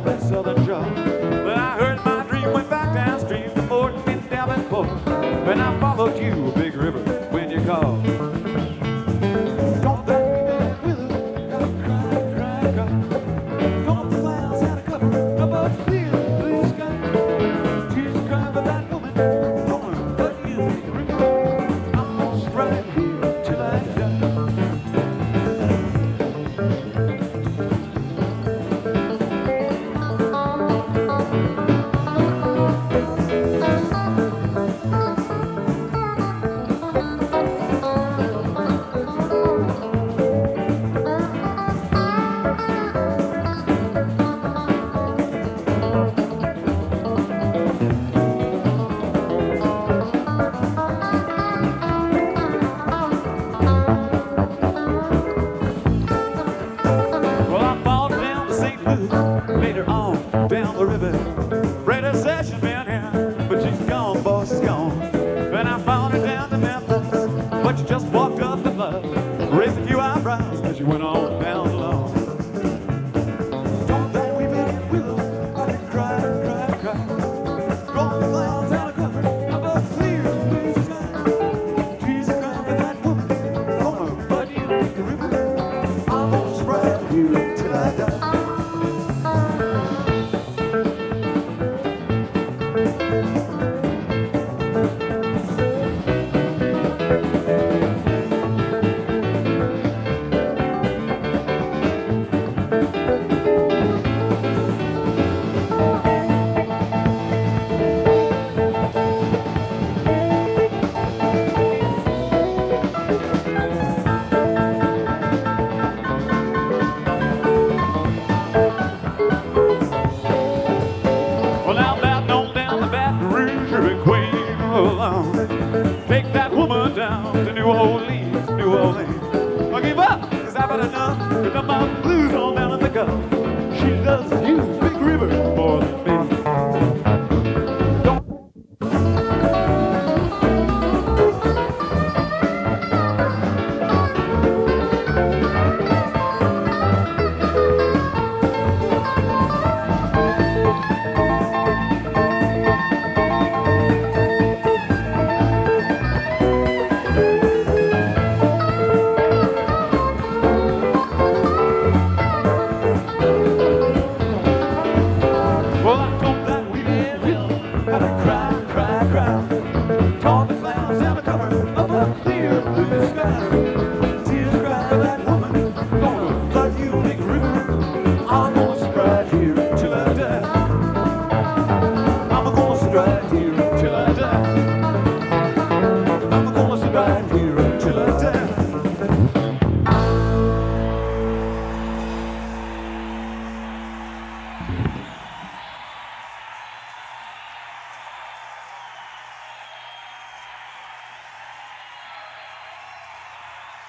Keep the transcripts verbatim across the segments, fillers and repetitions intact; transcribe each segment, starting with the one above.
that southern shore. But I heard my dream went back downstream to Fort Bend, Davenport. And I followed you, Big River, when you called. Don't back that willow, gotta cry, cry, cry. Don't the clouds had a cover above clear blue sky. Tears cry for that woman, woman, but you, Big River. I'm gonna ride here till I die. Later on, down the river, Rita said she's been here, but she's gone, boy, she's gone. And I found her down to Memphis, but she just walked up the bus, raised a few eyebrows, and she went on down alone. Don't that we been willow, I can cry, cry, cry. Roll the clouds out of cover, above clear blue sky. Trees are crying for that woman, woman, but you, the river. I'm gonna ride here till I die. Take that woman down to New Orleans, New Orleans. I give up, cause I've had enough. Pick up my blues on down in the cup. She loves you, Big River, more than me.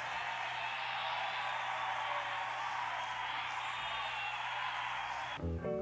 Thank you.